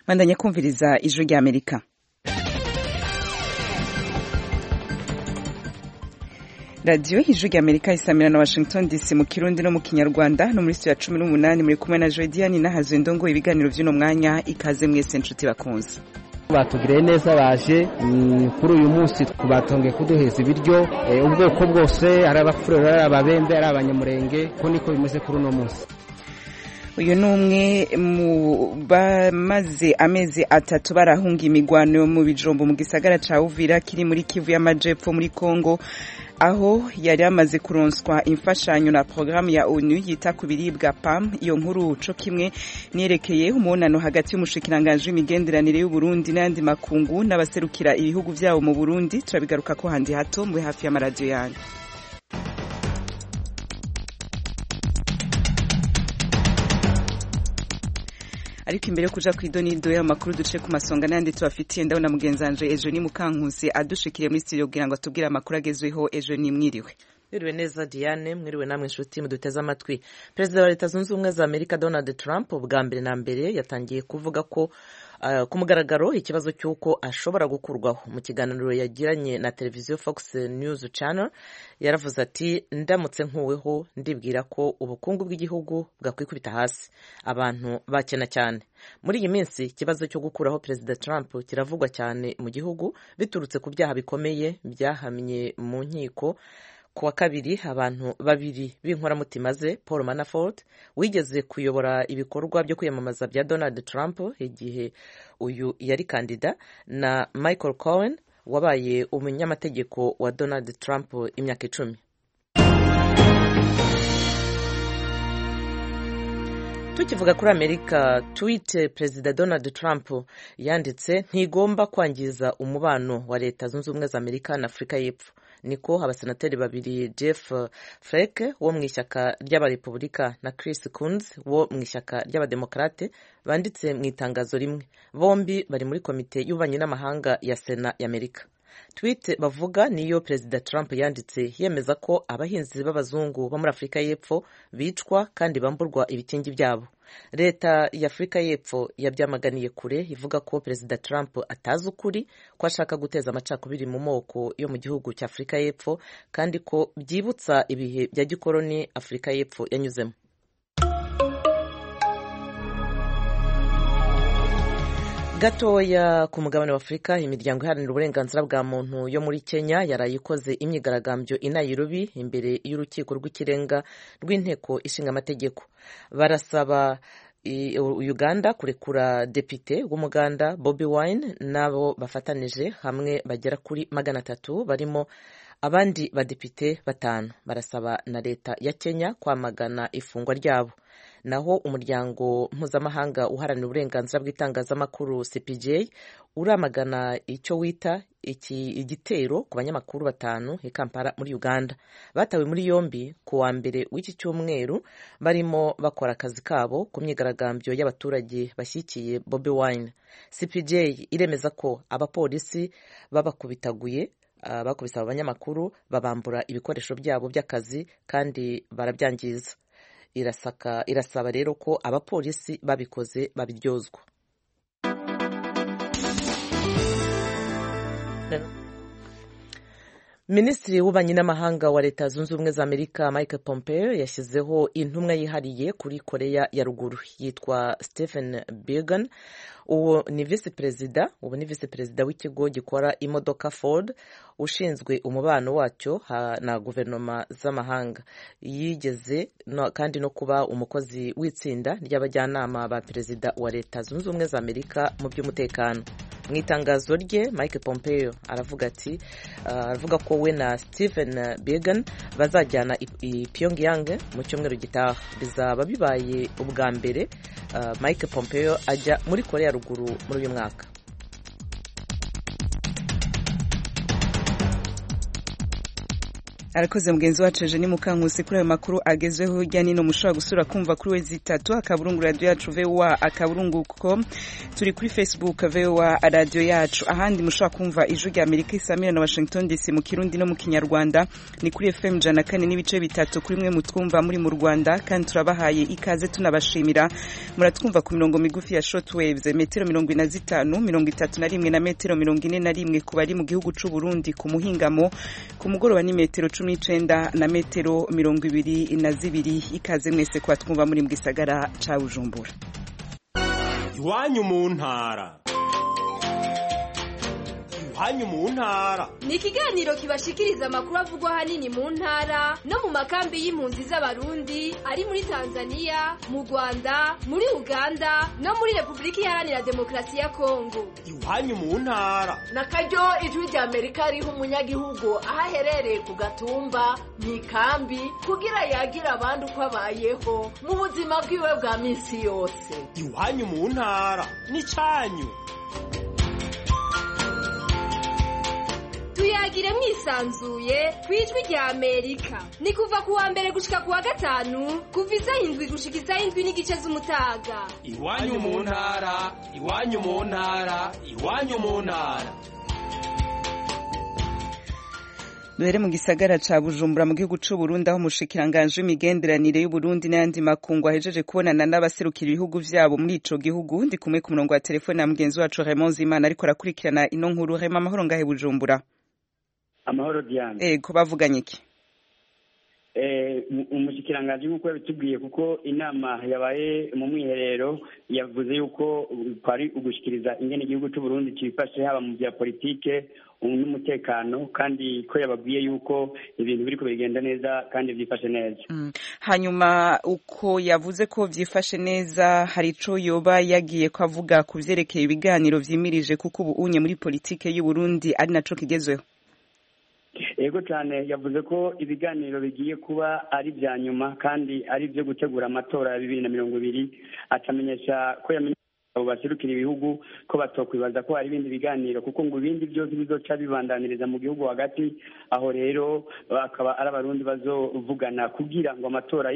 bandanya kumviriza ijwi rya Amerika. Radio ijwi rya Amerika isamira na Washington DC mu Kirundi no mu Kinyarwanda no muri studio ya 18 muri kumwe na Jodiani na Hazendongo ibiganiro by'uno mwanya ikaze mwese nshuti bakunze. Batugireye neza baje kuri uyu munsi kubatonge kuduheza ibiryo ubwoko bwose ari abafurero ari ababembe ari abanyamurenge ko niko bimeze kuri uno munsi. Uyu numwe mu bamaze amezi atatu barahunga imigwano mu bijombo mu gisagara ca Uvira kiri muri Kivu y'Amajepfo muri Kongo, aho yari amaze kuronswa imfashanyo na programu ya ONU yita ku biribwa PAM. Iyo nkuru co kimwe nerekeye umunano hagati y'umushikiranganje w'imigenderanire y'u Burundi n'andi makungu n'abaserukira ibihugu vyabo mu Burundi turabigaruka ko handi hato muri hafi ya radio yanyu. Ariko imbere kuja kwidonido ya makuru duce ku masonga nandi tubafitiye ndabona mugenzanje Eugenie Mukankusi adushikiriye muri studio kugira ngo atubwire amakuru agezweho. Eugenie mwiriwe. Mwiriwe neza Diane, mwiriwe namwe inshuti muduteze amatwi. Perezida wa Leta Zunze Ubumwe za Amerika Donald Trump ubwa mbere na mbere yatangiye kuvuga ko ku mugaragaro ikibazo cy'uko ashobora gukurwaho. Mu kiganiro yagiranye na televiziyo Fox News Channel yaravuze ati ndamutse nkuweho ndibwira ko ubukungu bw'igihugu bwakwikubita hasi, abantu bakena cyane. Muri iyi minsi ikibazo cyo gukuraho Perezida Trump kiravugwa cyane mu gihugu biturutse ku byaha bikomeye byahamye mu nkiko. Kuwa kabiri abantu babiri b'inkoramutima ze, Paul Manafort wigeze kuyobora ibikorwa byo kwiyamamaza bya Donald Trump igihe uyu yari kandida, na Michael Cohen wabaye umunyamategeko wa Donald Trump imyaka 10. Tukivuga kuri Amerika, tweet Perezida Donald Trump yanditse ntigomba kwangiza umubano wa Leta Zunze Ubumwe za Amerika na Afrika y'Epfo. Niko abasenateri babiri Jeff Flake wo mu ishyaka ry'abarepublika na Chris Coons wo mu ishyaka ry'abademokrate banditse mu itangazo rimwe. Bombi bari muri komite y'ububanyi n'amahanga ya Sena y'Amerika. Tweet bavuga niyo Perezida Trump yanditse yemeza ko abahinzi b'abazungu bo muri Afrika y'Epfo bicwa kandi bamburwa ibikingi byabo. Leta ya Afrika y'Epfo yabyamaganiye kure ivuga ko Perezida Trump atazi ukuri, ko ashaka guteza amacakubiri mu moko yo mu gihugu cya Afrika y'Epfo kandi ko byibutsa ibihe bya gikoloni Afrika y'Epfo yanyuzemo. Gatoya ku mugabane wa Afrika, imiryango iharanira uburenganzira bwa muntu yo muri Kenya yarayikoze imyigaragambyo i Nairobi imbere y'urukiko rw'ikirenga rw'inteko ishinga amategeko. Barasaba Uganda kurekura depite w'Umuganda Bobi Wine nabo bafatanije hamwe bagera kuri 300 barimo abandi badepite 5. Barasaba na leta ya Kenya kwamagana ifungwa ryabo. Naho umuryango mpuzamahanga uharanira uburenganzira bw'itangazamakuru CPJ uramagana icyo wita igitero ku banyamakuru 5 i Kampala muri Uganda. Batawe muri yombi ku wa mbere w'iki cyumweru barimo bakora akazi kabo ku myigaragambyo y'abaturage bashyikiye Bobi Wine. CPJ iremeza ko abapolisi babakubitaguye bakubisa abanyamakuru babambura ibikoresho byabo by'akazi kandi barabyangiza. Irasaba rero ko abapolisi babikoze babiryozwa. Minisitiri w'ububanyi n'amahanga wa Leta Zunze Ubumwe za Amerika Mike Pompeo yashyizeho intumwa yihariye kuri Korea ya Ruguru yitwa Stephen Biegun. Uwo ni visi perezida w'ikigo gikora imodoka Ford ushinzwe umubano wacyo na guverinoma z'amahanga. Yigeze kandi no kuba umukozi w'itsinda ry'abajyanama ba perezida wa Leta Zunze Ubumwe za Amerika mu by'umutekano. Mu itangazo rye Mike Pompeo aravuga ko we na Stephen Biegun bazajyana i Pyongyang mu cyumweru gitaha. Bizaba bibaye ubwa mbere Mike Pompeo ajya muri Korea Ruguru muri uyu mwaka. arakoze mugenzi wacu Eugenie Mukankusi kuri ayo makuru agezweho hirya nino mushobora gusura kumva kuri wezi 3 akaburungu radio yacu VOA akaburungu.com turi kuri Facebook VOA radio yacu ahandi mushobora kumva ijwi rya Amerika isamira na Washington DC mu Kirundi no mu Kinyarwanda ni kuri FM 104 n'ibice bitatu kuri mwe mutwumva muri mu Rwanda kandi turabahaye ikaze tunabashimira muratwumva ku mirongo migufi ya shortwaves metero 45 31 na metero 41 ku bari mu gihugu c'u Burundi ku muhingamo ku mugoroba ni metero 19 na metero 22 ikaze mwese kwa twumva muri mu gisagara ca Bujumbura. Iwanyu mu ntara. Iwanyu mu ntara ni ikiganiro kibashikiriza amakuru avugwa hanini mu ntara no mu makambi y'impunzi z'abarundi ari muri Tanzania, mu Rwanda, muri Uganda no muri Republika Iharanira Demokarasi ya Kongo. Iwanyu mu ntara nakaryo ijwi rya Amerika riho umunyagihugu ahaherereye ku gatumba mu ikambi kugira yagira abandi uko abayeho mu buzima bwiwe bwa minsi yose. Iwanyu mu ntara ni canyu. Tuyagire mwisanzuye kwijwi rya Amerika ni kuva kuwa mbere gushika kuwa gatanu kuva isaha 7 gushika isaha 7 n'igice z'umutaga. Iwanyu mu ntara, iwanyu mu ntara, iwanyu mu ntara. Duhere mu gisagara ca Bujumbura mu gihugu c'u Burundi aho mushikiranganje imigenderanire y'u Burundi n'andi makungu ahejeje kubonana n'abaserukira ibihugu vyabo muri ico gihugu ndi kumwe ku murongo wa telefone na mugenzi wacu Raymond Zimana ariko arakurikirana ino nkuru. Raymond, amahoro ngahe Bujumbura? Amahoro Diane. Ko bavuganye iki? Umushikiranganje uko bitubwiye kuko inama yabaye mu mwiherero yavuze yuko kwari ugushikiriza ingene igihugu c'u Burundi cifashe haba mu bya politike n'umutekano kandi ko yababwiye yuko ibintu biriko bigenda neza kandi vyifashe neza. Hanyuma uko yavuze ko vyifashe neza hari ico yoba yagiye ko avuga ku vyerekeye ibiganiro vyimirije kuko ubu unye muri politike y'u Burundi ari naco kigezweho. Ego cyane yavuze ko ibiganiro bigiye kuba ari bya nyuma kandi ari byo gutegura amatora ya 2020 atamenyesha ko yamenye abo baserukira ibihugu ko batokwibaza ko hari ibindi biganiro kuko ngo ibindi byose bizoca bibandaniriza mu gihugu hagati aho rero bakaba ari abarundi bazovugana kugira ngo amatora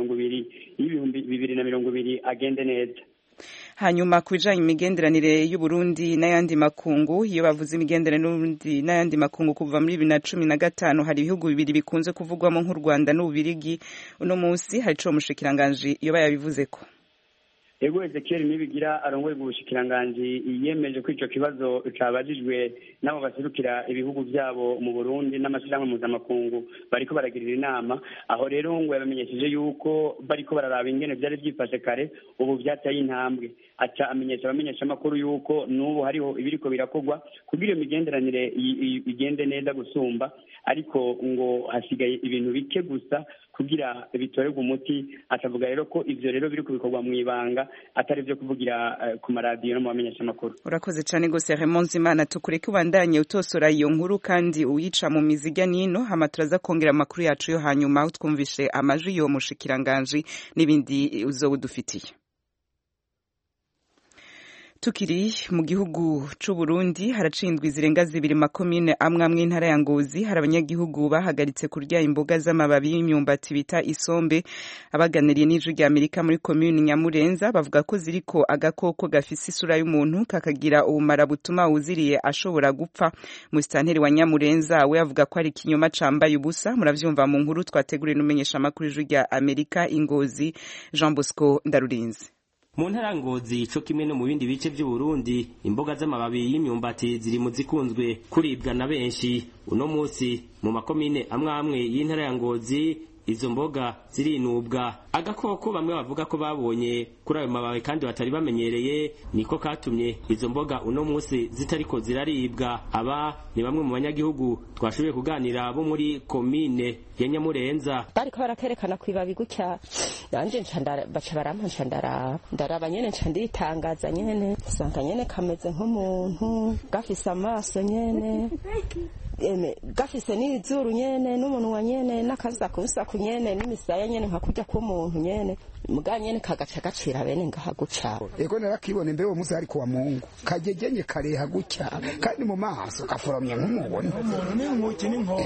y'2020 agende neza. Hanyuma kubijanye imigenderanire y'u Burundi n'ayandi makungu iyo bavuze imigenderanire n'urundi n'ayandi makungu kuva muri 2015 hari ibihugu bibiri bikunze kuvugwamo nk'u Rwanda n'Ububirigi uno munsi hari ico mushikiranganje iyo bayabivuze ko. Ego Ezekiel Nibigira arongoye ubushikiranganje yemeje ko ico kibazo cabajijwe nabo baserukira ibihugu byabo mu Burundi n'amashirahamwe mpuzamakungu bariko baragirira inama aho rero ngo yabamenyesheje yuko bariko bararaba ingene byari byifashe kare ubu byataye intambwe aca amenyesha abamenyesha makuru yuko n'ubu hariho ibiriko birakogwa kugira imigenderanire igende neza gusumba ariko ngo hasigaye ibintu bike gusa kugira bitorerwe umuti atavuga rero ko ivyo rero biri kubikorwa mu ibanga atari byo kuvugira ku maradiyo no mu bamenyesha makuru. Urakoze cyane gose Raymond Zimana tukureke ubandanye utosora iyo nkuru kandi uyica mu miziga nino hama turaza kongera amakuru yacu yo hanyuma utwumvishe amajwi yo mushikiranganje n'ibindi uzobudufitiye. Tukiri mu gihugu c'u Burundi haracindwa zirenga 2 makomine amwe intara ya Ngozi hari abanyagihugu bahagaritse kurya imboga z'amababi y'imyumbati bita isombe abaganiriye n'ijwi rya Amerika muri commune Nyamurenza bavuga ko ziriko agakoko gafise isura y'umuntu kakagira ubumara butuma uziriye ashobora gupfa. Musitanteri wa Nyamurenza we avuga ko ari kinyoma cambaye ubusa muravyumva mu nkuru twateguriye n'umenyesha makuru ijwi rya Amerika Ingozi Jean Bosco Ndarurinze. Mu ntara Ngozi co kimwe no mu bindi bice by'u Burundi imboga z'amababi y'imyumbati ziri mu zikunzwe kuribwa na benshi uno munsi mu makomine amwe y'intara ya Ngozi izo mboga zirinubwa agakoko bamwe bavuga ko babonye kuri ayo mababi kandi batari bamenyereye niko katumye izo mboga uno munsi zitariko ziraribwa. Aba ni bamwe mu banyagihugu twashoboye kuganira bo muri komine ya Nyamurenza bariko barakerekana kwibabi gutya nanje ncandara baca barampa ndaraba nyene ncanditangaza nyene usanga nyene kameze nk'umuntu gafise amaso nyene gafise n'izuru nyene n'umunwa nyene n'akaza kunsa kunyene n'imisaya nyene nka kurya k'umuntu nyene muganye ni kagaca gacira bene ngaha guca ego narakibone mbe uwo musi ariko wa Mungu kajejenye kareha guca kandi mu maso kaforomye nk'umubona ni nkuki ni nko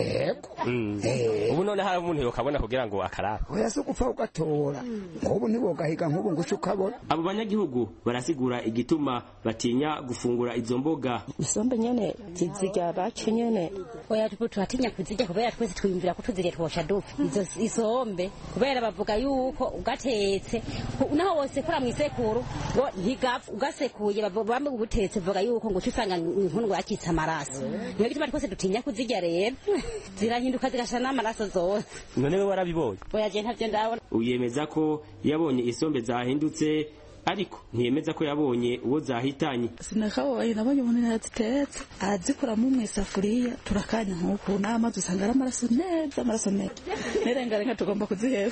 ubu none hari umuntu yokabona kugira ngo akaraba oya so gupfa ugatora ngobu ntibogahiga nk'ubu ngo ucukabona abo banyagihugu barasigura igituma batinya gufungura izo mboga isombe nyene zizirya bacu nyene oya turatinya kuzirya kubera twese twiyumvira ko tuzirya twosha dufu izo isombe kubera bavuga yuko ugatetse naho wose kora mu isekuru ngo ntigapfa ugasekuye bamwe ubutetse vuga yuko ngo usanga inkungu yakitsa amaraso niyo gituma twese dutinya kuzirya rero zirahinduka zigashana n'amaraso zose none we warabibonye oya je ntavyo ndabona uyemeza ko yabonye isombe zahindutse ariko ntiyemeza ko yabonye uwo zahitanye sinakabaye nabonye umuntu yazitetse azikuramo mu isafuriya turakanya nk'uku n'amazi usanga ari amaraso neza nerengarenga tugomba kuziheba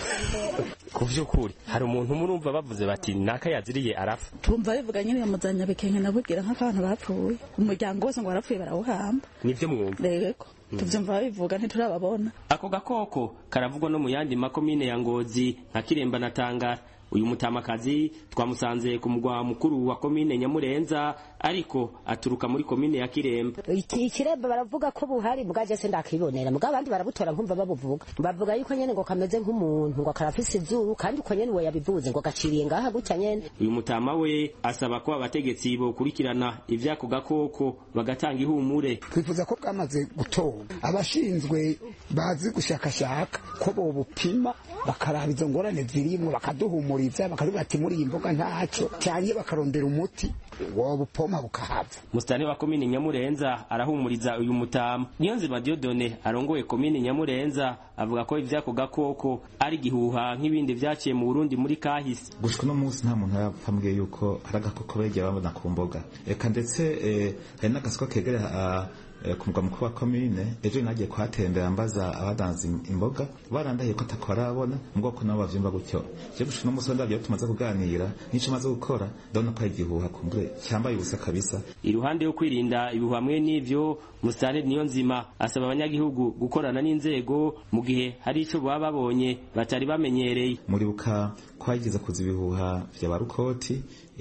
ku vy'ukuri hari umuntu murumva bavuze bati naka yaziriye arafa tumva bivuga nyine yamuzanya bikenke nabugira nk'abantu bapfuye umuryango wose ngo barapfuye barawuhamba nivyo mwumva rego tuvyumva bivuga ntiturababona ako gakoko karavugwa no mu yandi makomine ya Ngozi nka Kiremba na Tangara uyu mutamakazi twamusanze ku mugwa mukuru wa komine Nyamurenza ariko aturuka muri komine ya Kiremba Kiremba baravuga ko buhari bwaje se ndakibonera muga abandi barabutora nkumva babuvuga bavuga yuko nyene ngo kameze nk'umuntu ngo karafise izuru kandi uko nyene we yabivuze ngo gaciriye ngaha gutya nyene uyu mutama we asaba ko abategetsi bo kurikirana ivyako gakoko bagatanga ihumure twifuza ko bwamaze gutora abashinzwe bazi gushakashaka ko bo bupima bakaraba izo ngorane zirimwe bakaduhumuriza bakavuga ati muri iyi mboga ntaco cyane bakarondera umuti wo bupoma bukahava Mustani wa komine Nyamurenza arahumuriza uyu mutama Niyonzima Diodone arongoye komine Nyamurenza avuga ko ivyako gakoko ari gihuha nk'ibindi vyaciye mu Burundi muri kahise gushika no munsi nta muntu yapfambwiye yuko hari agakoko begera babona ku mboga eka ndetse hari n'agasoko kegere ku mugwa mukuru wa komine ejo nagiye kuhatembera mbaza abadanza imboga barandahiye ko atakora abona mubwo nabo bavyumva gutyo je gushika no munsi ndagiye tumaze kuganira nico maze gukora ndabona ko igihuha kumbure cyambaye ubusa kabisa iruhande yo kwirinda ibihuha hamwe n'ivyo Mustani Niyonzima asaba abanyagihugu gukorana n'inzego mu gihe hari ico baba babonye batari bamenyereye muribuka ko hagize kuza ibihuha vy'abarukoti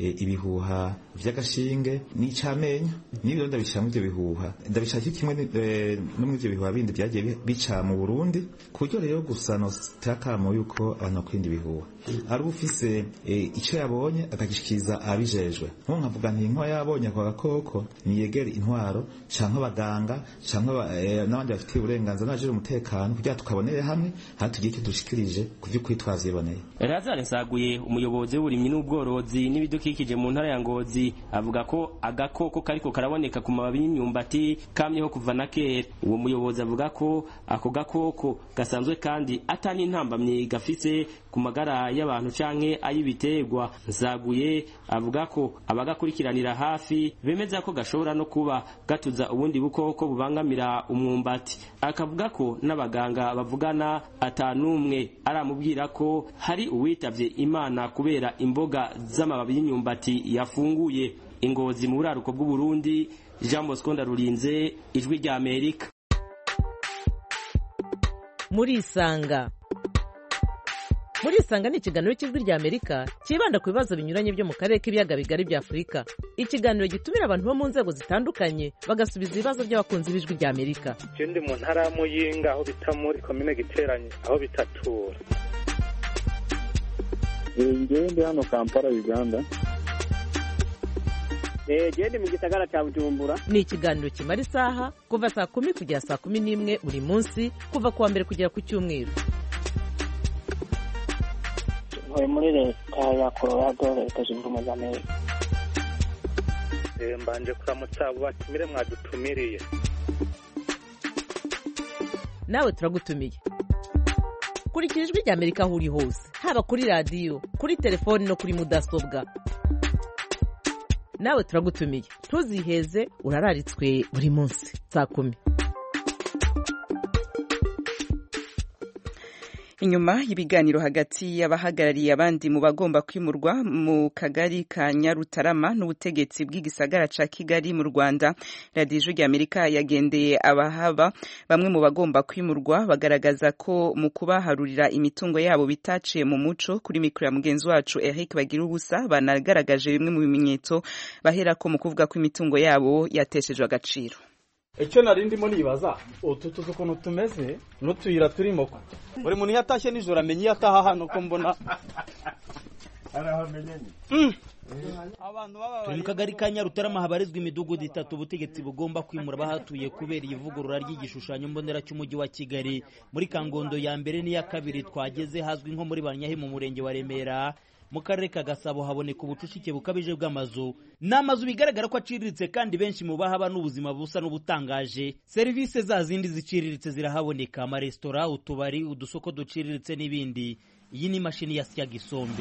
ibihuha vy'agashinge n'icamenyo n'ibyo ndabishamwe ibyo bihuha ndabishaka kimwe no mu byo bihuha bindi byagiye bica mu Burundi kuryo rero gusa no takamo yuko abantu kwindi bihuha ari ufise ico yabonye akagishikiza abijejwe nko nkavuga nti inko yabonye kwa gakoko niyegere intwaro canke abaganga canke n'abandi bafite uburenganzira n'aje umutekano kugira tukabonere hamwe hatugiye icyo dushikirije kuvyo kwitwaza iboneye Razan Nsaguye umuyobozi w'uburimyi n'ubworozi n'ibidukikije mu ntara ya Ngozi avuga ko agakoko kariko karaboneka ku mababi y'imyumbati kamyeho kuva na kera uwo muyobozi avuga ko ako gakoko gasanzwe kandi atani intambamye gafise ku magara y'abantu canke ayibiterwa Nsaguye avuga ko abagakurikiranira hafi bemeza ko gashobora no kuba gatuza ubundi bukoko bubangamira umwumbati akavuga ko n'abaganga bavugana atanumwe aramubwira ko hari uwitavye Imana kubera imboga z'amababi y'imyumbati yafunguye Ingozi mu buraruko bw'u Burundi Jean Bosco Ndarurinze ijwi rya Amerika Muri Isanga ni ikiganiro cy'ijwi rya Amerika kibanda ku bibazo binyuranye byo mu karere k'ibiyaga bigari bya Afurika ikiganiro gitumira abantu bo mu nzego zitandukanye bagasubiza ibibazo by'abakunzi b'ijwi rya Amerika je ndi mu ntara ya Muyinga aho bita muri komine Giteranye aho bitatura ndi hano Kampala Uganda gende mu gisagara cya Bujumbura ni ikiganiro kimara isaha kuva saa 10 kugera saa 11 buri munsi kuva kuwa mbere kugera ku cyumweru muri leta ya Colorado leta zunze ubumwe za Amerika mbanje kuramutsa abo batumire mwadutumiriye nawe turagutumiye kurikira ijwi rya Amerika aho uri hose haba kuri radio kuri telefoni no kuri mudasobwa nawe turagutumiye ntuziheze urararitswe buri munsi saa 10 inyuma y'ibiganiro hagati y'abahagarariye abandi mu bagomba kwimurwa mu kagari ka Nyarutarama n'ubutegetsi bw'igisagara ca Kigali mu Rwanda, Radio Ijwi ry'Amerika yagendeye abahaba. Bamwe mu bagomba kwimurwa bagaragaza ko mu kubaharurira imitungo yabo bitaciye mu muco. Kuri mikro ya mugenzi wacu Eric Bagirubusa banagaragaje bimwe mu bimenyetso baherako mu kuvuga ko imitungo yabo yateshejwe agaciro. Icyo narindimo nibaza utu tuzu ukuntu tumeze n'utuyira turimo ko buri muntu yatashye nijoro amenye yataha hano ko mbona turi mu kagari ka Nyarutarama habarizwa imidugudu 3 ubutegetsi bugomba kwimura bahatuye kubera ivugurura ry'igishushanyo mbonera cy'umujyi wa Kigali. Muri Kangondo ya mbere n'iya kabiri twageze hazwi nko muri Banyahe mu murenge wa Remera mu karere ka Gasabo haboneka ubucucike bukabije bw'amazu. N'amazu bigaragara ko aciriritse kandi benshi mu bahaba n'ubuzima busa n'ubutangaje. Service za zindi ziciriritse zirahaboneka, amaresitora, utubari, udusoko duciriritse n'ibindi. Iyi ni mashini ya Sya Gisombe.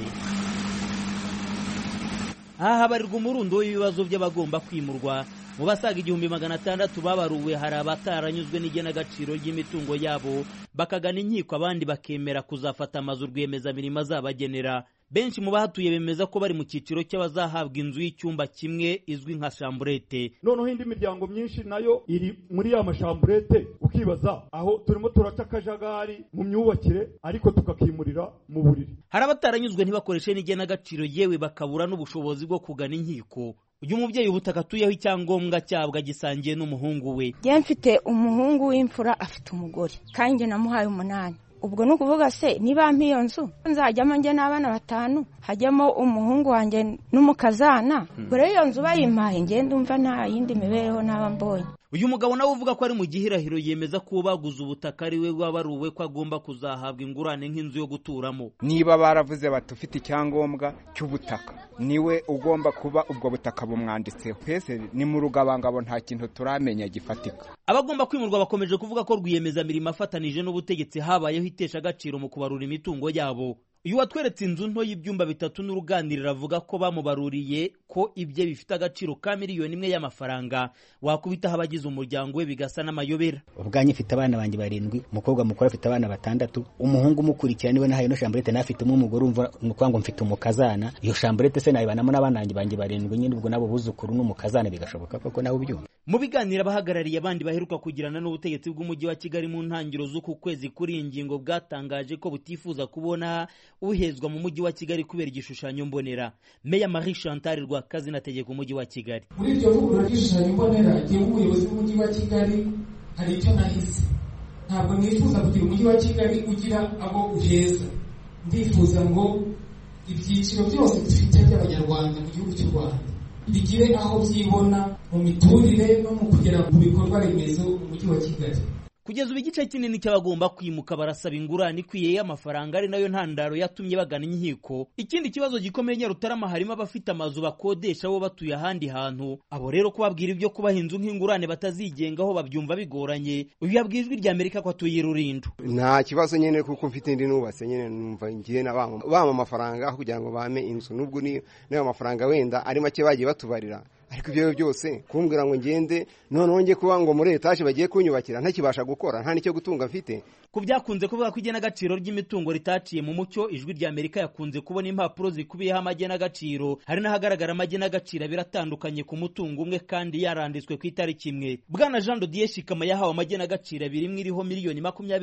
Aha habarirwa umurundo w'ibibazo by'abagomba kwimurwa. Mu basaga 1600 babaruwe hari abataranyuzwe n'igenagaciro ry'imitungo yabo bakagana inkiko, abandi bakemera kuzafata amazu rwiyemezamirimo azabagenera. Benshi mu bahatuye bemeza ko bari mu cyiciro cy'abazahabwa inzu y'icyumba kimwe izwi nka chambrette. Noneho indi miryango myinshi nayo iri muri ya mashambrette, ukibaza aho turimo turaca akajagari mu myubakire ariko tukakimurira mu buriri. Hari abataranyuzwe ntibakoreshe n'igenagaciro yewe bakabura n'ubushobozi bwo kugana inkiko. Uyu mubyeyi ubutaka tuyeho icyangombwa cyabwa gisangiye n'umuhungu we. Je mfite umuhungu w'imfura afite umugore kandi namuhaye 8. Ubwo nukuvuga se niba mpiyo nzu nzajyamo nge n'abana 5 hajyamo umuhungu wanjye n'umukazana. Gore iyo nzu bayimpaye nge ndumva nta yindi mibereho naba mbonye. Uyu mugabo nawe uvuga ko ari mu gihirahiro yemeza ko baguze ubutaka ari we wabaruwe ko agomba kuzahabwa ingurane nk'inzu yo guturamo. Niba baravuze batufite icyangombwa cy'ubutaka niwe ugomba kuba ubwo butaka bumwanditseho. Pese ni mu rugabangabo nta kintu turamenya gifatika. Abagomba kwimurwa bakomeje kuvuga ko rwiyemezamirimo afatanije n'ubutegetsi habayeho itesha agaciro mu kubarura imitungo yabo. Uyu watweretse inzu nto y'ibyumba 3 n'uruganiriro avuga ko bamubaruriye ko ibye bifite agaciro ka miliyoni 1 y'amafaranga. Wakubita abagize umuryango we bigasa n'amayobera. Ubwanye mfite abana banjye 7, umukobwa mukuru afite abana 6, umuhungu mukurikirana niwe nahaye no chambrette nafitemo umugore umva ngo mfite umukazana. Iyo chambrette se nayibanamo n'abananjye banjye 7 nyine ubwo nabo buzukuru n'umukazana bigashoboka koko nawe ubyumva. Mu biganiro abahagarariye abandi baheruka kugirana n'ubutegetsi bw'umujyi wa Kigali mu ntangiro z'uku kwezi kuri ingingo bwatangaje ko butifuza kubona uhezwa mu mujyi wa Kigali kubera igishushanyo mbonera. Meya Marie Chantal Rwakazi nategeka umujyi wa Kigali. Muri iryo vugurura ry'igishushanyo mbonera gihe umuyobozi w'umujyi wa Kigali hari icyo nahise. Ntabwo nifuza kugira umujyi wa Kigali ugira abo uheza. Ndifuza ngo ibyiciro byose dufite by'abanyarwanda mu gihugu cy'u Rwanda bigire aho byibona mu miturire no mu kugera mu bikorwa remezo mu mujyi wa Kigali. Kugeza ubu igice kinini cy'abagomba kwimuka barasaba ingurane ikwiye y'amafaranga ari nayo ntandaro yatumye bagana inkiko. Ikindi kibazo gikomeye Nyarutarama harimo abafite amazu bakodesha bo batuye ahandi hantu. Abo rero kubabwira ibyo kubaha inzu nk'ingurane batazigengaho babyumva bigoranye. Uyu yabwijwe ry'Amerika ko atuye Rulindo. Nta kibazo nyene kuko mfite indi nubatse nyene numva ngiye bama amafaranga kugira ngo bame inzu nubwo ni nayo amafaranga wenda ari make bagiye batubarira. Ariko ibyo byose kumbwira ngo ngende none wonge kuba ngo muri etage bagiye kunyubakira ntakibasha gukora nta nicyo gutunga mfite. Ku byakunze kuvuga ko igenagaciro ry'imitungo ritaciye mu mucyo, Ijwi ry'Amerika yakunze kubona impapuro zikubiyeho amagenagaciro. Hari n'ahagaragara amagenagaciro biratandukanye ku mutungo umwe kandi yaranditswe ku itariki imwe. Bwana Jean Dodier Shikama yahawe amagenagaciro 2 imwe iriho miliyoni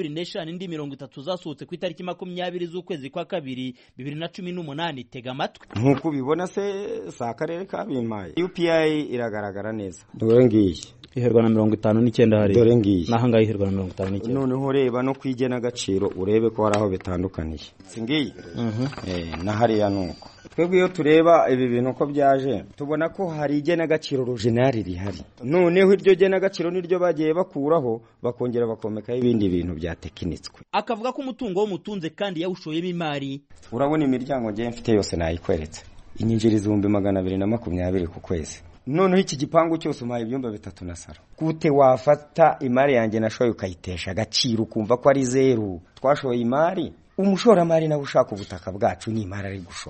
25 indi 30 zasohotse ku itariki 20 z'ukwezi kwa 2 2018. Tega amatwi. Nkuko ubibona se sa karere kabimaye UPI iragaragara neza. Dore ngiye iherwa na 59 hari. Dore ngiye nahanga iherwa na 59. Noneho reba no kwigena agaciro urebe ko haraho bitandukaniye. Singiye na hariya nuko twebwe iyo tureba ibi bintu ko byaje tubona ko hari igena agaciro original rihari. Noneho iryo gena agaciro niryo bagiye bakuraho bakongera bakomekaho ibindi bintu bya tekinitswe. Akavuga ko umutungo w'umutunze kandi yawushoyemo imari. Urabona imiryango ngiye mfite yose nayikweretse. Inyinjiriza 220 ku kwezi. Noneho iki gipangu cyose umaye ibyumba 3 na saro. Gute wafata imari yanjye nashoye ukayitesha agaciro kumva ko ari 0? Twashoye imari, umushora mari nawe ushaka ubutaka bwacu ni imari ari gushora.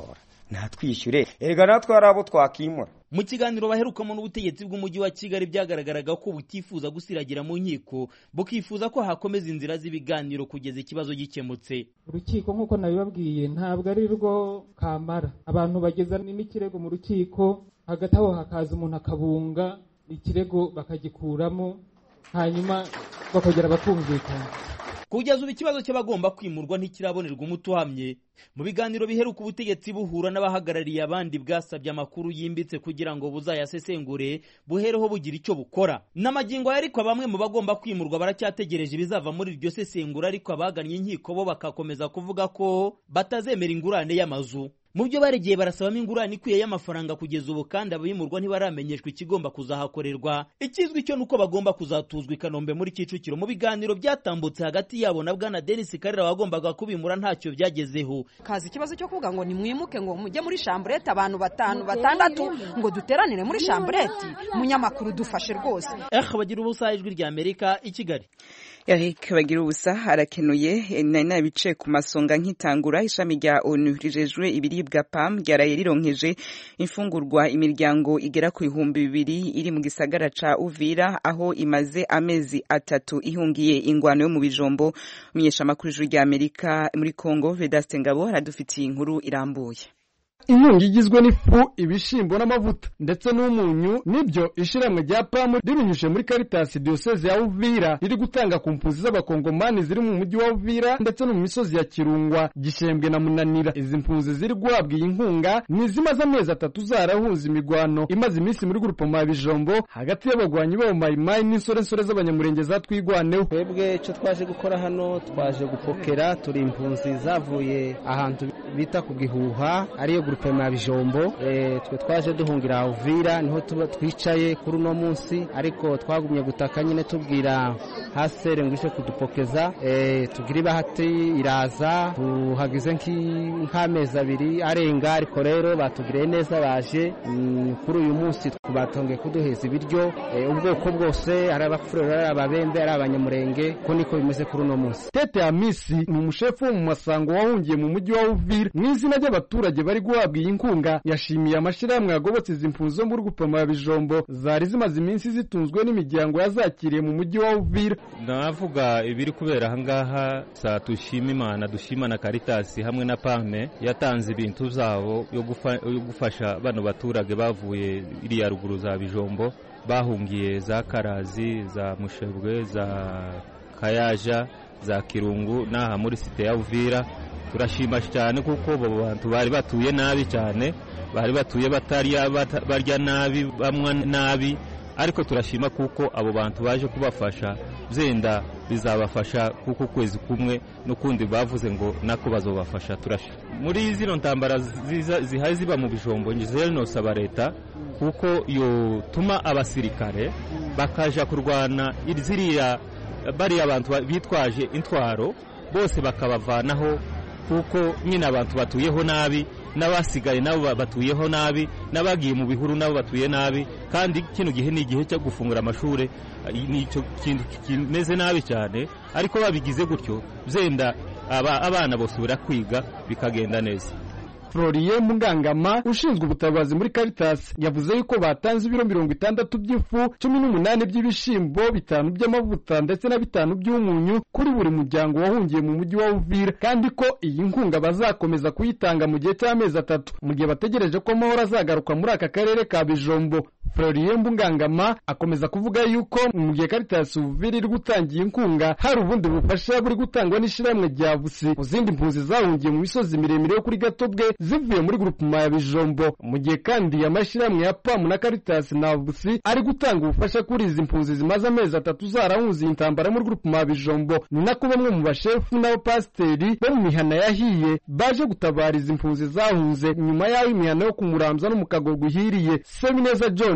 natwishyure erega natwe hari abo twakimura. Mu kiganiro baherukamo n'ubutegetsi bw'umujyi wa Kigali byagaragaraga ko butifuza gusiragira mu nkiko bukifuza ko hakomeza inzira z'ibiganiro kugeza ikibazo gikemutse. Urukiko nk'uko nabibabwiye ntabwo ari rwo kamara, abantu bageza n'ikirego mu rukiko hagati aho hakaza umuntu akabunga ikirego bakagikuramo hanyuma bakongera bakumvikana. Kugeza ubu ikibazo cy'abagomba kwimurwa ntikirabonerwa umuti uhamye. Mu biganiro biheruka ubutegetsi buhura n'abahagarariye abandi bwasabye amakuru yimbitse kugira ngo buzayasesengure buhereho bugira icyo bukora. N'amagingo ariko bamwe mu bagomba kwimurwa baracyategereje ibizava muri iryo sesengura, ariko abagannye inkiko bo bakakomeza kuvuga ko batazemera ingurane y'amazu. Mu byo baregeye barasabamo ingurane ikwiye y'amafaranga kugeza ubu, kandi abimurwa ntibaramenyeshwa ikigomba kuzahakorerwa. Ikizwi cyo nuko bagomba kuzatuzwa i Kanombe muri Kicukiro. Mu biganiro byatambutse hagati yabo na Bwana Denis Karera wagombaga kubimura ntacyo byagezeho. Kazi ikibazo cyo kuvuga ngo nimwimuke ngo mujye muri chambrette abantu 5 6 ngo duteranire muri chambrette. Munyamakuru dufashe rwose. Bagira ubusa ijwi rya Amerika i Kigali. Eric Bagira ubusa arakenuye nari bice ku masonga nkitangura. Ishami rya ONU rijejwe ibiribwa PAM ryaraye rironkeje imfungurwa imiryango igera ku 2,000 iri mu gisagara ca Uvira, aho imaze amezi 3 ihungiye ingwano yo mu bijombo. Umunyesha makuru ijwi rya Amerika muri Kongo Vedaste Ngabo aradufitiye inkuru irambuye. Inkunga igizwe n'ifu, ibishimbo n'amavuta ndetse n'umunyu nibyo ishiramwe rya PAM ribinyuje muri Caritas Diocese ya Uvira riri gutanga ku mpunzi z'abakongomani ziri mu mujyi wa Uvira ndetse no mu misozi ya Kirungwa, Gishembwe na Munanira. Izi mpunzi ziri guhabwa iyi nkunga ni zimaze amezi 3 zarahunze imigwano imaze iminsi muri groupement Bijombo hagati y'abagwanyi bo Mayimayi n'insorensore z'abanyamurenge zatwigwaneho. Twebwe cyo twaje gukora hano, twaje gupokera, turi impunzi zavuye ahantu bita ku Gihuha ariyo groupement Bijombo. Twe twaje duhungira Uvira, niho tuba twicaye kuri uno munsi, ariko twagumye gutaka nyine tubwira hasere ngo ishe kudupokeza. Tugira bahati iraza, tuhagize nk'amezi 2 arenga, ariko rero batugiriye neza, baje kuri uyu munsi kubatonge kuduheza ibiryo ubwoko bwose, ari abafurero, ari ababembe, ari abanyamurenge, ko niko bimeze kuri uno munsi. Tete Amisi ni umushefu wo mu masango wahungiye mu mujyi wa Uvira. Mu izina ry'abaturage bari guhabwa iyi nkunga yashimiye amashirahamwe yagobotse izi mpunzi zo muri groupement Bijombo zari zimaze iminsi zitunzwe n'imiryango yazakiriye mu mujyi wa Uvira. Ndavuga ibiri kubera ahangaha, tushima Imana, dushima na Caritas hamwe na PAM yatanze ibintu zabo yo gufasha bano baturage bavuye iriya ruguru za Bijombo, bahungiye za Karazi, za Mushebwe, za Kayaja, za Kirungu n'aha muri site ya Uvira. Turashima cyane kuko abo bantu bari batuye nabi cyane, bari batuye barya nabi, bamwa nabi, ariko turashima kuko abo bantu baje kubafasha, zenda bizabafasha kuko kwezi kumwe n'ukundi bavuze ngo nako bazobafasha. Turashima muri zino ntambara zihaye ziba mu Bijombo, ngizere no saba leta kuko yo tuma abasirikare bakaja kurwana ziriya bari abantu bitwaje intwaro bose bakabavanaho, kuko nyine abantu batuyeho nabi, n'abasigaye nabo batuyeho nabi, n'abagiye mu bihuru nabo batuye nabi, kandi kino gihe ni igihe cyo gufungura amashuri, nicyo kintu kimeze nabi cyane, ariko babigize gutyo zenda abana bosubira kwiga bikagenda neza. Florien Mungangama ushinzwe ubutabazi muri Caritas yavuze yuko batanze ibiro 60 by'ifu, 18 by'ibishimbo, 5 by'amavuta ndetse na 5 by'umunyu kuri buri muryango wahungiye mu mujyi wa Uvira, kandi ko iyi nkunga bazakomeza kuyitanga mu gihe cy'amezi 3 mu gihe bategereje ko amahoro azagaruka muri aka karere ka Bijombo. Florien Mungangama akomeza kuvuga yuko mu gihe Caritas Uvira iri gutangiye inkunga, hari ubundi bufasha buri gutangwa n'ishiramwe rya Busi ku zindi mpunzi zahungiye mu misozi miremire yo kuri Gatobwe zivuye muri groupement ya Bijombo, mu gihe kandi amashiramwe ya PAM na Caritas na Busi ari gutanga ubufasha kuri izi mpunzi zimaze amezi 3 zarahunze intambara muri groupement ya Bijombo. Ni nako bamwe mu bashefu n'abapasteri bo mu mihana yahiye baje gutabara izi mpunzi zahunze nyuma y'aho imihana yo kumuramza no mu Kagorwa ihiriye. Semineza John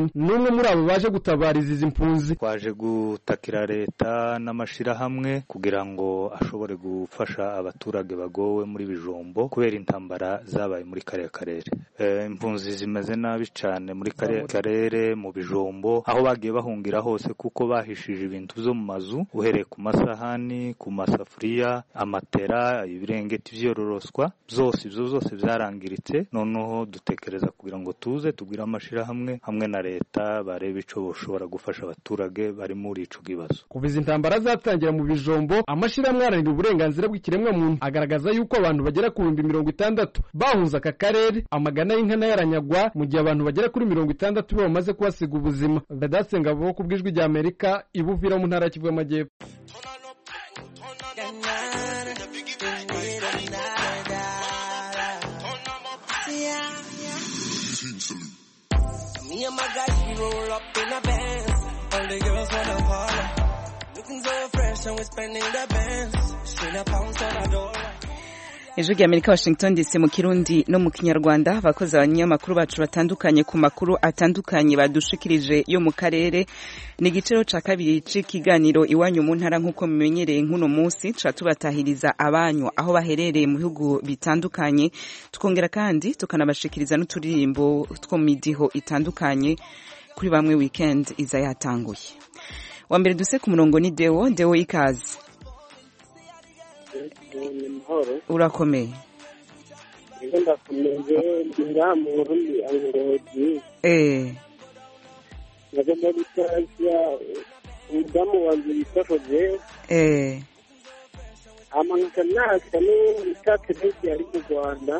Hassan n'umwe muri abo baje gutabariza izi mpunzi. Twaje gutakira leta n'amashirahamwe kugira ngo ashobore gufasha abaturage bagowe muri Bijombo kubera intambara zabaye muri kariya karere. Impunzi zimeze nabi cyane muri kariya karere mu Bijombo, aho bagiye bahungira hose kuko bahishije ibintu byo mu mazu, uhereye ku masahani, ku masafuriya, amatera, ibirengeti vyororoswa, zose byarangiritse. Noneho dutekereza kugira ngo tuze tubwire amashirahamwe hamwe na leta barebe ico boshobora gufasha abaturage bari muri ico kibazo. Kuva izi ntambara zatangira mu Bijombo, amashirahamwe aharanira uburenganzira bw'ikiremwa muntu agaragaza yuko abantu bagera ku 60 bahunze aka karere, amagana y'inka yaranyagwa, mu gihe abantu bagera kuri 60 bamaze kuhasiga ubuzima. Vedasenga bo kubwijwi rya Amerika ibuvira mu ntara y'Kivu y'Amajyepfo. Me and my guys, we roll up in a Benz. All the girls wanna follow. Looking so fresh and we're spending the bands. Straight up pounds on a dollar. Ijwi rya Amerika Washington DC mu Kirundi no mu Kinyarwanda. Abakozi abanyamakuru bacu batandukanye ku makuru atandukanye badushikirije yo mu karere. Ni igiciro ca kabiri c'ikiganiro iwanyu mu ntara nk'uko mumenyereye nk'uno munsi ca tubatahiriza abanyu aho baherereye mu bihugu bitandukanye, tukongera kandi tukanabashikiriza n'uturirimbo two mu midiho itandukanye. Kuri bamwe weekend iza yatanguye. Wa mbere duse ku murongo ni Deo ikaze. Urakomeye? Ndakomeye ngira mu Burundi Ngozi. Nagomba gutashya umudamu wanjye yitafuje. Amanganaka n'itatereke ari mu Rwanda.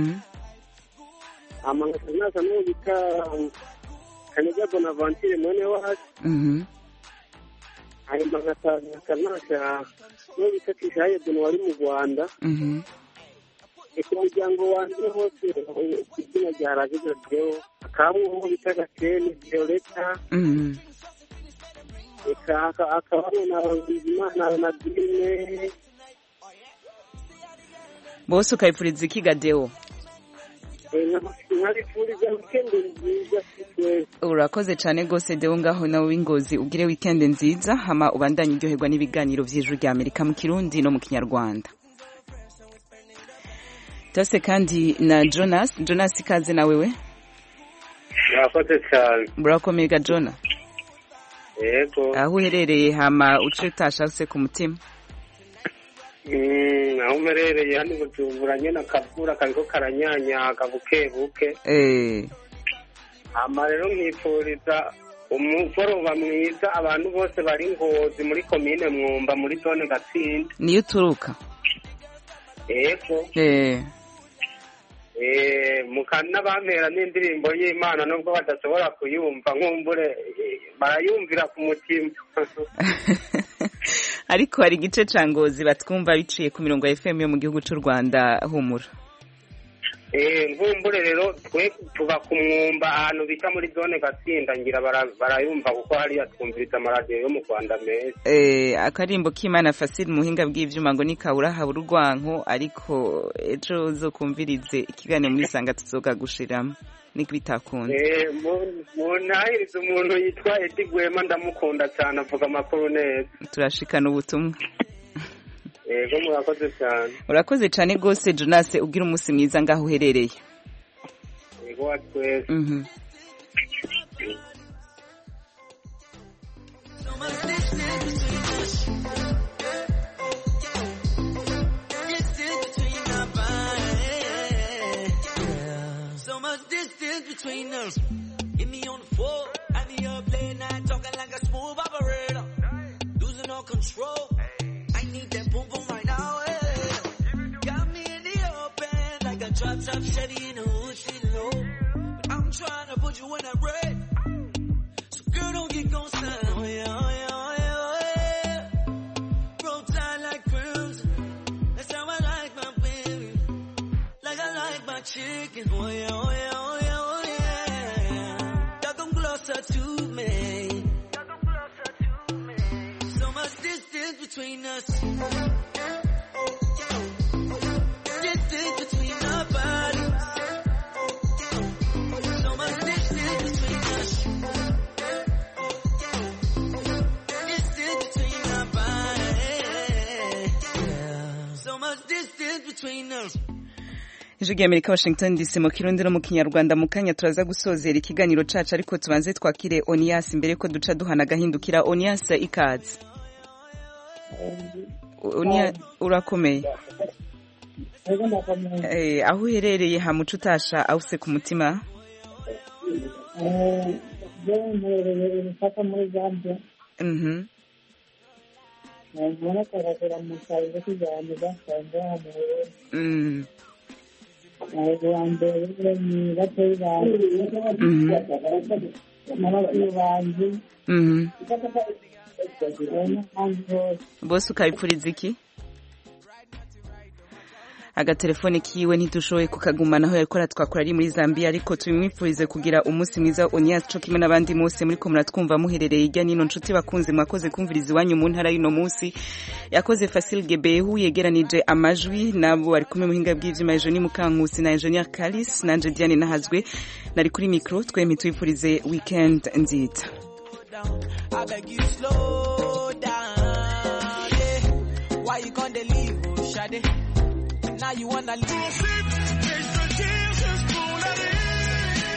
Amanganaka n'ubita Kaneza Bonaventure mwene wacu. Hanyuma nkatanaka n'ubita Kishaye Bono wari mu Rwanda. Umuryango wanjye hose izina rya Radio Deo akamuho bita Gateni Violeta. Akabamo na Bizimana na Dine. Bose ukayipfuriza iki Gadeo? Urakoze cyane gose Deo ngaho nawe w'Ingozi ugire weekend nziza hama ubandanye iryoherwa n'ibiganiro vy'Ijwi rya Amerika mu Kirundi no mu Kinyarwanda. Tose kandi na Jonas ikaze na wewe. Urakoze cyane. Burakomeye ga Jona. Yego. Aho uherereye hama uce utashase ku mutima. Aho uherereye hano Bujumbura nyene akavura kariko karanyanyaga bukebuke. Hama rero nkipfuriza umugoroba mwiza abantu bose bari Ngozi muri komine Mwumba muri zone Gatsinda. Niyo turuka. Yego. Mukana bamera n'indirimbo y'Imana nubwo badashobora kuyumva nkumbure barayumvira ku mutima. Ariko hari igice ca Ngozi batwumva biciye ku mirongo ya FM yo mu gihugu cy'u Rwanda humura. Nkumbure rero twe tuba ku Mwumba ahantu bita muri zone Gatsinda ngira barayumva kuko hari yatwumviriza amaradiyo yo mu Rwanda meza. Akarimbo k'Imana Facile muhinga bw'ivyuma ngo nikabura habura urwanko ariko ejo zo kumvirize ikiganiro muri sanga tuzoga gushiramo niko bitakunda. Munahiriza umuntu yitwa Edi Gwema ndamukunda cyane avuga amakuru neza. Turashikana ubutumwa. Yego murakoze cyane. Urakoze cyane gose Jonas ugira umunsi mwiza ngaho uherereye. Yego watwese. So much distance between us. Get me on the floor, I need her playing night, talking like a smooth operator. Losing all control. I need that boom boom right now. Got me in the open like a drop top Chevy in the hood, she low. But I'm trying to put you in that red. So girl, don't get gon' stand. Oh yeah, oh yeah, oh yeah, oh yeah. Roll tight like crimson. That's how I like my baby. Like I like my chicken. Oh yeah, oh yeah, oh yeah, oh yeah. Y'all come closer to me. So much distance between us. Distance between our bodies. Ijwi Amerika Washington DC mu Kirundi no mu Kinyarwanda mu kanya turaza gusozera ikiganiro cacu ariko tubanze twakire Onias mbere ko duca duhana gahindukira. Onias ikaze. Onias urakomeye. Aho uherereye hamuca utasha ahuse ku mutima? Bose ukabipfuriza iki? Agatelefone kiwe ntidushoboye kukagumana aho yariko aratwakura ari muri Zambia ariko tubimwipfurize kugira umunsi mwiza Onias co kimwe n'abandi mose muri ko muratwumva muherereye ijya nino nshuti bakunze mwakoze kumviriza iwanyu mu ntara y'ino munsi yakoze Facile Gebehu yegeranije amajwi nabo bari kumwe muhinga bw'ivyuma Eugenie Mukankusi na Engineer Kalis nanje Diane Nahazwe nari kuri micro twemye twifurize weekend nzita. I beg you slow down, yeah. Why you gonna leave, Shade? Now you wanna leave.